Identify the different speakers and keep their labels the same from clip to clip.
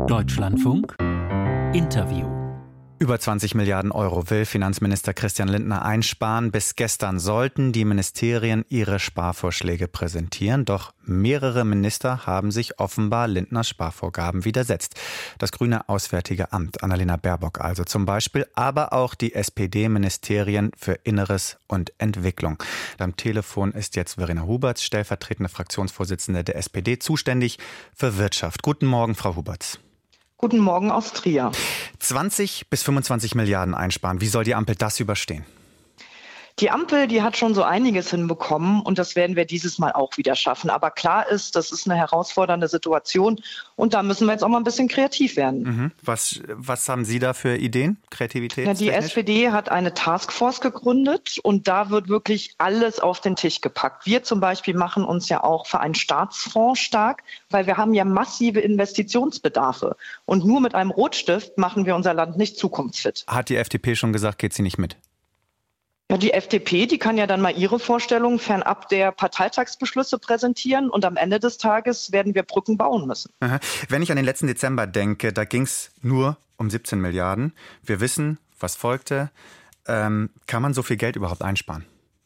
Speaker 1: Deutschlandfunk Interview.
Speaker 2: Über 20 Milliarden Euro will Finanzminister Christian Lindner einsparen. Bis gestern sollten die Ministerien ihre Sparvorschläge präsentieren. Doch mehrere Minister haben sich offenbar Lindners Sparvorgaben widersetzt. Das Grüne Auswärtige Amt, Annalena Baerbock also zum Beispiel, aber auch die SPD-Ministerien für Inneres und Entwicklung. Am Telefon ist jetzt Verena Huberts, stellvertretende Fraktionsvorsitzende der SPD, zuständig für Wirtschaft. Guten Morgen, Frau Huberts.
Speaker 3: Guten Morgen aus Trier.
Speaker 2: 20 bis 25 Milliarden einsparen. Wie soll die Ampel das überstehen?
Speaker 3: Die Ampel, die hat schon so einiges hinbekommen und das werden wir dieses Mal auch wieder schaffen. Aber klar ist, das ist eine herausfordernde Situation und da müssen wir jetzt auch mal ein bisschen kreativ werden.
Speaker 2: Was haben Sie da für Ideen, Kreativität?
Speaker 3: Die SPD hat eine Taskforce gegründet und da wird wirklich alles auf den Tisch gepackt. Wir zum Beispiel machen uns ja auch für einen Staatsfonds stark, weil wir haben ja massive Investitionsbedarfe. Und nur mit einem Rotstift machen wir unser Land nicht zukunftsfit.
Speaker 2: Hat die FDP schon gesagt, geht sie nicht mit?
Speaker 3: Ja, die FDP, die kann ja dann mal ihre Vorstellungen fernab der Parteitagsbeschlüsse präsentieren und am Ende des Tages werden wir Brücken bauen müssen.
Speaker 2: Aha. Wenn ich an den letzten Dezember denke, da ging es nur um 17 Milliarden. Wir wissen, was folgte. Kann man so viel Geld überhaupt einsparen?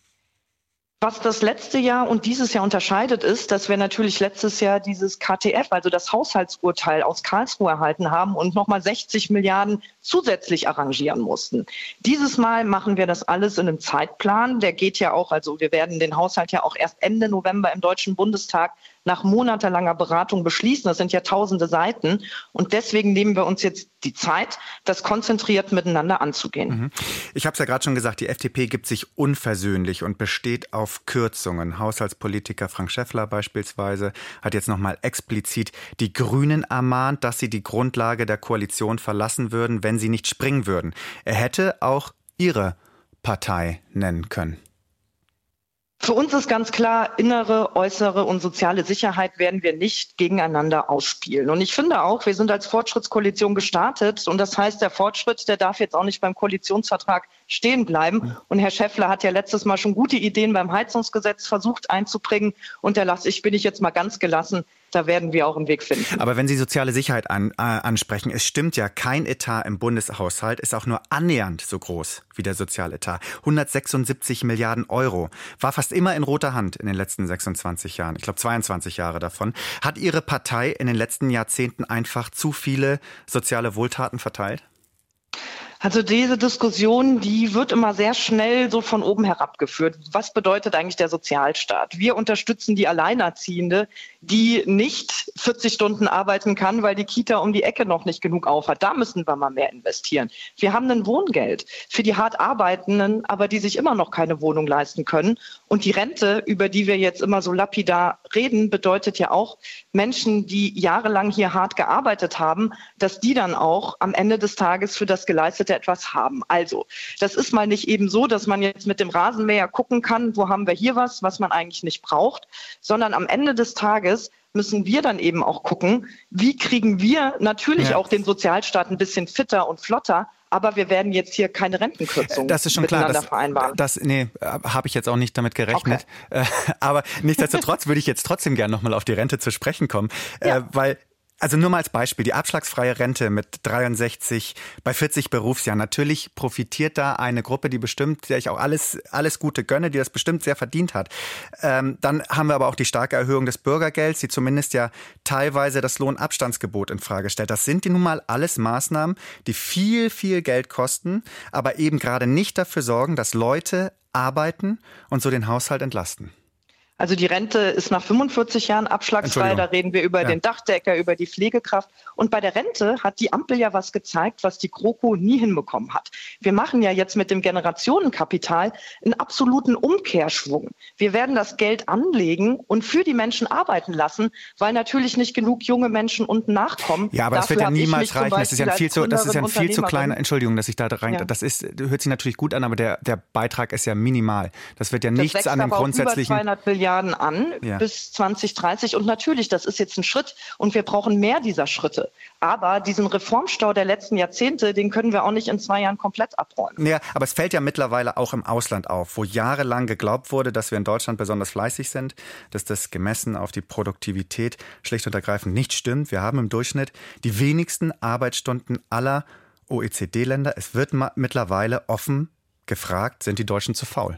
Speaker 3: Was das letzte Jahr und dieses Jahr unterscheidet, ist, dass wir natürlich letztes Jahr dieses KTF, also das Haushaltsurteil aus Karlsruhe erhalten haben und nochmal 60 Milliarden zusätzlich arrangieren mussten. Dieses Mal machen wir das alles in einem Zeitplan. Der geht ja auch, also wir werden den Haushalt ja auch erst Ende November im Deutschen Bundestag nach monatelanger Beratung beschließen. Das sind ja tausende Seiten. Und deswegen nehmen wir uns jetzt die Zeit, das konzentriert miteinander anzugehen.
Speaker 2: Ich habe es ja gerade schon gesagt, die FDP gibt sich unversöhnlich und besteht auf Kürzungen. Haushaltspolitiker Frank Schäffler beispielsweise hat jetzt nochmal explizit die Grünen ermahnt, dass sie die Grundlage der Koalition verlassen würden, wenn sie nicht springen würden. Er hätte auch ihre Partei nennen können.
Speaker 3: Für uns ist ganz klar, innere, äußere und soziale Sicherheit werden wir nicht gegeneinander ausspielen. Und ich finde auch, wir sind als Fortschrittskoalition gestartet. Und das heißt, der Fortschritt, der darf jetzt auch nicht beim Koalitionsvertrag stehen bleiben. Und Herr Schäffler hat ja letztes Mal schon gute Ideen beim Heizungsgesetz versucht einzubringen. Und bin ich jetzt mal ganz gelassen. Da werden wir auch einen Weg finden.
Speaker 2: Aber wenn Sie soziale Sicherheit ansprechen, es stimmt ja, kein Etat im Bundeshaushalt ist auch nur annähernd so groß wie der Sozialetat. 176 Milliarden Euro. War fast immer in roter Hand in den letzten 26 Jahren. Ich glaube 22 Jahre davon. Hat Ihre Partei in den letzten Jahrzehnten einfach zu viele soziale Wohltaten verteilt?
Speaker 3: Also diese Diskussion, die wird immer sehr schnell so von oben herab geführt. Was bedeutet eigentlich der Sozialstaat? Wir unterstützen die Alleinerziehende, die nicht 40 Stunden arbeiten kann, weil die Kita um die Ecke noch nicht genug aufhat. Da müssen wir mal mehr investieren. Wir haben ein Wohngeld für die hart Arbeitenden, aber die sich immer noch keine Wohnung leisten können. Und die Rente, über die wir jetzt immer so lapidar reden, bedeutet ja auch Menschen, die jahrelang hier hart gearbeitet haben, dass die dann auch am Ende des Tages für das Geleistete etwas haben. Also, das ist mal nicht eben so, dass man jetzt mit dem Rasenmäher gucken kann, wo haben wir hier was man eigentlich nicht braucht, sondern am Ende des Tages müssen wir dann eben auch gucken, wie kriegen wir natürlich auch den Sozialstaat ein bisschen fitter und flotter, aber wir werden jetzt hier keine Rentenkürzung miteinander vereinbaren.
Speaker 2: Habe ich jetzt auch nicht damit gerechnet. Okay. Aber nichtsdestotrotz würde ich jetzt trotzdem gerne nochmal auf die Rente zu sprechen kommen, weil also nur mal als Beispiel, die abschlagsfreie Rente mit 63 bei 40 Berufsjahren. Natürlich profitiert da eine Gruppe, die bestimmt, der ich auch alles Gute gönne, die das bestimmt sehr verdient hat. Dann haben wir aber auch die starke Erhöhung des Bürgergelds, die zumindest ja teilweise das Lohnabstandsgebot in Frage stellt. Das sind nun mal alles Maßnahmen, die viel, viel Geld kosten, aber eben gerade nicht dafür sorgen, dass Leute arbeiten und so den Haushalt entlasten.
Speaker 3: Also die Rente ist nach 45 Jahren abschlagsfrei. Da reden wir über den Dachdecker, über die Pflegekraft. Und bei der Rente hat die Ampel ja was gezeigt, was die GroKo nie hinbekommen hat. Wir machen ja jetzt mit dem Generationenkapital einen absoluten Umkehrschwung. Wir werden das Geld anlegen und für die Menschen arbeiten lassen, weil natürlich nicht genug junge Menschen unten nachkommen.
Speaker 2: Ja, aber das wird ja niemals reichen. Das ist ja ein viel zu kleiner, Entschuldigung, dass ich da rein, das hört sich natürlich gut an, aber der Beitrag ist ja minimal. Das wird ja nichts an dem grundsätzlichen.
Speaker 3: Über 200 Milliarden an bis 2030. Und natürlich, das ist jetzt ein Schritt und wir brauchen mehr dieser Schritte. Aber diesen Reformstau der letzten Jahrzehnte, den können wir auch nicht in 2 Jahren komplett abräumen.
Speaker 2: Ja, aber es fällt ja mittlerweile auch im Ausland auf, wo jahrelang geglaubt wurde, dass wir in Deutschland besonders fleißig sind, dass das gemessen auf die Produktivität schlicht und ergreifend nicht stimmt. Wir haben im Durchschnitt die wenigsten Arbeitsstunden aller OECD-Länder. Es wird mittlerweile offen gefragt, sind die Deutschen zu faul?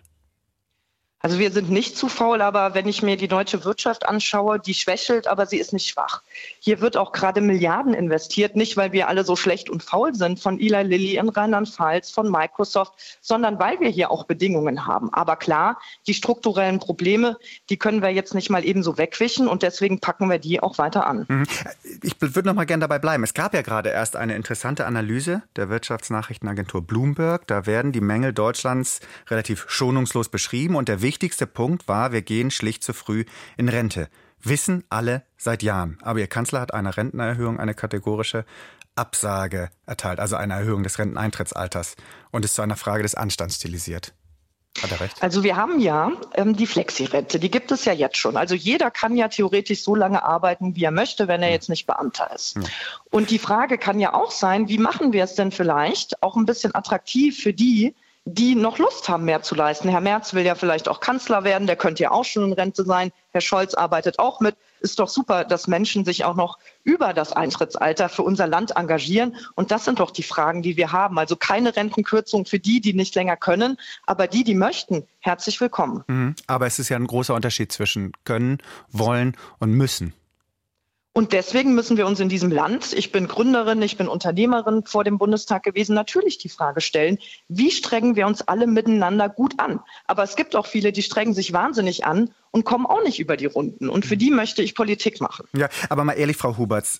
Speaker 3: Also wir sind nicht zu faul, aber wenn ich mir die deutsche Wirtschaft anschaue, die schwächelt, aber sie ist nicht schwach. Hier wird auch gerade Milliarden investiert, nicht weil wir alle so schlecht und faul sind von Eli Lilly in Rheinland-Pfalz, von Microsoft, sondern weil wir hier auch Bedingungen haben. Aber klar, die strukturellen Probleme, die können wir jetzt nicht mal eben so wegwischen und deswegen packen wir die auch weiter an.
Speaker 2: Ich würde noch mal gerne dabei bleiben. Es gab ja gerade erst eine interessante Analyse der Wirtschaftsnachrichtenagentur Bloomberg. Da werden die Mängel Deutschlands relativ schonungslos beschrieben und der wichtigste Punkt war, wir gehen schlicht zu früh in Rente. Wissen alle seit Jahren. Aber Ihr Kanzler hat einer Rentenerhöhung eine kategorische Absage erteilt, also eine Erhöhung des Renteneintrittsalters und ist zu einer Frage des Anstands stilisiert. Hat er recht?
Speaker 3: Also wir haben ja die Flexi-Rente, die gibt es ja jetzt schon. Also jeder kann ja theoretisch so lange arbeiten, wie er möchte, wenn er jetzt nicht Beamter ist. Und die Frage kann ja auch sein, wie machen wir es denn vielleicht auch ein bisschen attraktiv für die noch Lust haben, mehr zu leisten. Herr Merz will ja vielleicht auch Kanzler werden, der könnte ja auch schon in Rente sein. Herr Scholz arbeitet auch mit. Ist doch super, dass Menschen sich auch noch über das Eintrittsalter für unser Land engagieren. Und das sind doch die Fragen, die wir haben. Also keine Rentenkürzung für die nicht länger können, aber die möchten, herzlich willkommen.
Speaker 2: Aber es ist ja ein großer Unterschied zwischen können, wollen und müssen.
Speaker 3: Und deswegen müssen wir uns in diesem Land, ich bin Gründerin, ich bin Unternehmerin vor dem Bundestag gewesen, natürlich die Frage stellen, wie strengen wir uns alle miteinander gut an? Aber es gibt auch viele, die strengen sich wahnsinnig an und kommen auch nicht über die Runden. Und für die möchte ich Politik machen.
Speaker 2: Ja, aber mal ehrlich, Frau Huberts,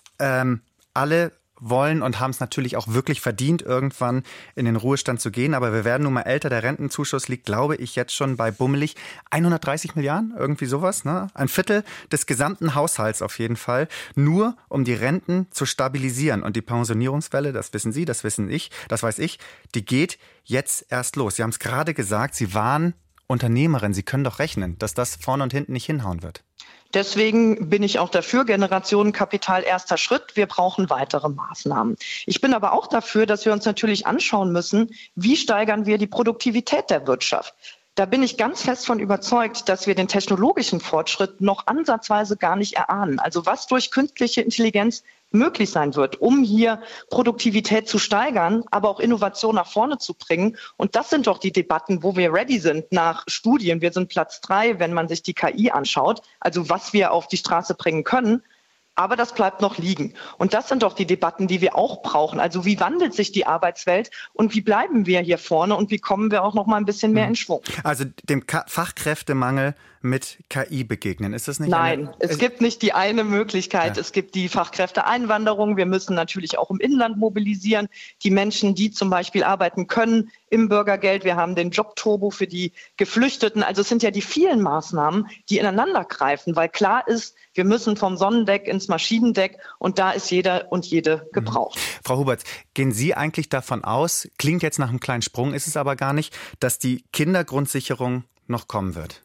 Speaker 2: alle wollen und haben es natürlich auch wirklich verdient, irgendwann in den Ruhestand zu gehen. Aber wir werden nun mal älter. Der Rentenzuschuss liegt, glaube ich, jetzt schon bei bummelig 130 Milliarden, irgendwie sowas. Ne? Ein Viertel des gesamten Haushalts auf jeden Fall. Nur um die Renten zu stabilisieren. Und die Pensionierungswelle, das wissen Sie, das wissen ich, das weiß ich, die geht jetzt erst los. Sie haben es gerade gesagt, Sie waren Unternehmerin. Sie können doch rechnen, dass das vorne und hinten nicht hinhauen wird.
Speaker 3: Deswegen bin ich auch dafür, Generationenkapital erster Schritt. Wir brauchen weitere Maßnahmen. Ich bin aber auch dafür, dass wir uns natürlich anschauen müssen, wie steigern wir die Produktivität der Wirtschaft. Da bin ich ganz fest von überzeugt, dass wir den technologischen Fortschritt noch ansatzweise gar nicht erahnen. Also was durch künstliche Intelligenz möglich sein wird, um hier Produktivität zu steigern, aber auch Innovation nach vorne zu bringen. Und das sind doch die Debatten, wo wir ready sind nach Studien. Wir sind Platz 3, wenn man sich die KI anschaut, also was wir auf die Straße bringen können. Aber das bleibt noch liegen. Und das sind doch die Debatten, die wir auch brauchen. Also wie wandelt sich die Arbeitswelt und wie bleiben wir hier vorne und wie kommen wir auch noch mal ein bisschen mehr in Schwung?
Speaker 2: Also dem Fachkräftemangel mit KI begegnen, ist das nicht?
Speaker 3: Nein, es gibt nicht die eine Möglichkeit. Ja. Es gibt die Fachkräfteeinwanderung. Wir müssen natürlich auch im Inland mobilisieren. Die Menschen, die zum Beispiel arbeiten können im Bürgergeld. Wir haben den Jobturbo für die Geflüchteten. Also es sind ja die vielen Maßnahmen, die ineinander greifen, weil klar ist, wir müssen vom Sonnendeck ins Maschinendeck und da ist jeder und jede gebraucht.
Speaker 2: Frau Huberts, gehen Sie eigentlich davon aus, klingt jetzt nach einem kleinen Sprung, ist es aber gar nicht, dass die Kindergrundsicherung noch kommen wird?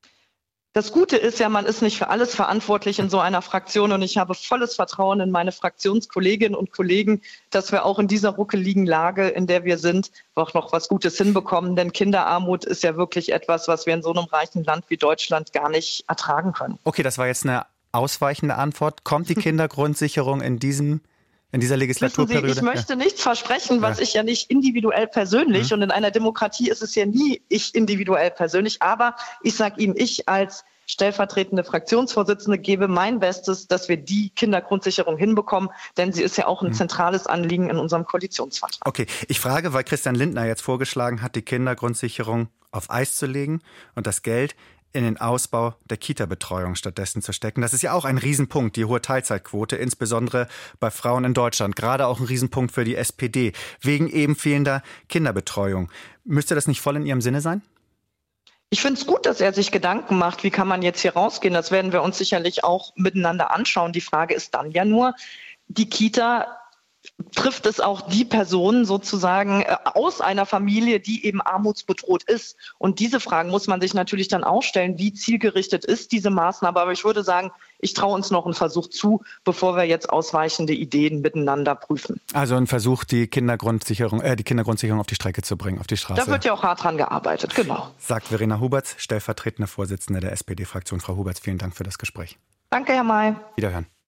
Speaker 3: Das Gute ist ja, man ist nicht für alles verantwortlich in so einer Fraktion und ich habe volles Vertrauen in meine Fraktionskolleginnen und Kollegen, dass wir auch in dieser ruckeligen Lage, in der wir sind, auch noch was Gutes hinbekommen. Denn Kinderarmut ist ja wirklich etwas, was wir in so einem reichen Land wie Deutschland gar nicht ertragen können.
Speaker 2: Okay, das war jetzt eine ausweichende Antwort. Kommt die Kindergrundsicherung in dieser Legislaturperiode?
Speaker 3: Wissen Sie, ich möchte nichts versprechen, was ich ja nicht individuell persönlich und in einer Demokratie ist es ja nie ich individuell persönlich, aber ich sage Ihnen, ich als stellvertretende Fraktionsvorsitzende gebe mein Bestes, dass wir die Kindergrundsicherung hinbekommen, denn sie ist ja auch ein zentrales Anliegen in unserem Koalitionsvertrag.
Speaker 2: Okay, ich frage, weil Christian Lindner jetzt vorgeschlagen hat, die Kindergrundsicherung auf Eis zu legen und das Geld in den Ausbau der Kita-Betreuung stattdessen zu stecken. Das ist ja auch ein Riesenpunkt, die hohe Teilzeitquote, insbesondere bei Frauen in Deutschland. Gerade auch ein Riesenpunkt für die SPD, wegen eben fehlender Kinderbetreuung. Müsste das nicht voll in Ihrem Sinne sein?
Speaker 3: Ich finde es gut, dass er sich Gedanken macht, wie kann man jetzt hier rausgehen. Das werden wir uns sicherlich auch miteinander anschauen. Die Frage ist dann ja nur, die Kita trifft es auch die Person sozusagen aus einer Familie, die eben armutsbedroht ist. Und diese Fragen muss man sich natürlich dann auch stellen, wie zielgerichtet ist diese Maßnahme. Aber ich würde sagen, ich traue uns noch einen Versuch zu, bevor wir jetzt ausweichende Ideen miteinander prüfen.
Speaker 2: Also ein Versuch, die Kindergrundsicherung auf die Strecke zu bringen, auf die Straße.
Speaker 3: Da wird ja auch hart dran gearbeitet, genau.
Speaker 2: Sagt Verena Huberts, stellvertretende Vorsitzende der SPD-Fraktion. Frau Huberts, vielen Dank für das Gespräch.
Speaker 3: Danke, Herr May.
Speaker 2: Wiederhören.